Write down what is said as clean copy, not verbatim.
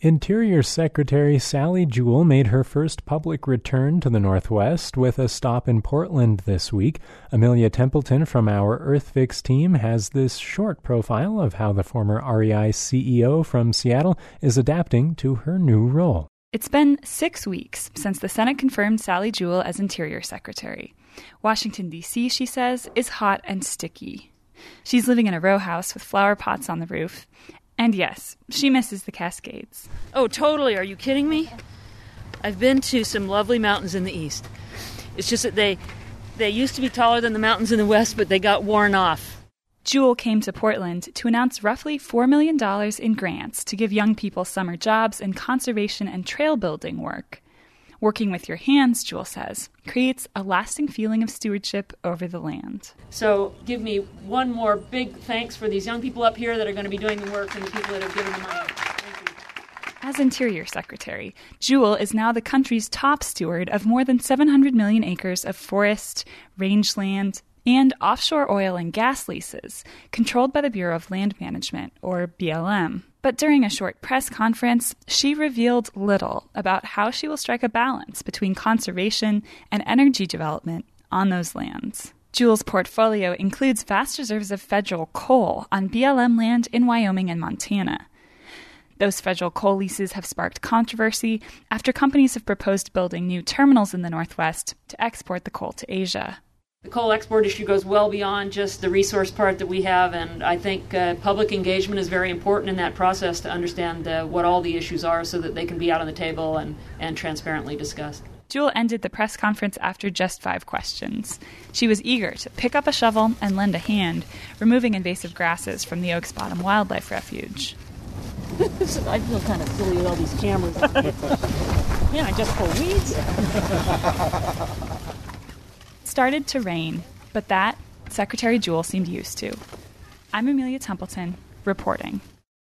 Interior Secretary Sally Jewell made her first public return to the Northwest with a stop in Portland this week. Amelia Templeton from our EarthFix team has this short profile of how the former REI CEO from Seattle is adapting to her new role. It's been 6 weeks since the Senate confirmed Sally Jewell as Interior Secretary. Washington, D.C., she says, is hot and sticky. She's living in a row house with flower pots on the roof. And yes, she misses the Cascades. Oh, totally. Are you kidding me? I've been to some lovely mountains in the east. It's just that they used to be taller than the mountains in the west, but they got worn off. Jewell came to Portland to announce roughly $4 million in grants to give young people summer jobs in conservation and trail building work. Working with your hands, Jewell says, creates a lasting feeling of stewardship over the land. So give me one more big thanks for these young people up here that are going to be doing the work and the people that have given the money. Thank you. As Interior Secretary, Jewell is now the country's top steward of more than 700 million acres of forest, rangeland, and offshore oil and gas leases, controlled by the Bureau of Land Management, or BLM. But during a short press conference, she revealed little about how she will strike a balance between conservation and energy development on those lands. Jewell's portfolio includes vast reserves of federal coal on BLM land in Wyoming and Montana. Those federal coal leases have sparked controversy after companies have proposed building new terminals in the Northwest to export the coal to Asia. The coal export issue goes well beyond just the resource part that we have, and I think public engagement is very important in that process to understand what all the issues are so that they can be out on the table and transparently discussed. Jewell ended the press conference after just 5 questions. She was eager to pick up a shovel and lend a hand, removing invasive grasses from the Oaks Bottom Wildlife Refuge. I feel kind of silly with all these cameras. Yeah, I just pull weeds. It started to rain, but that Secretary Jewell seemed used to. I'm Amelia Templeton, reporting.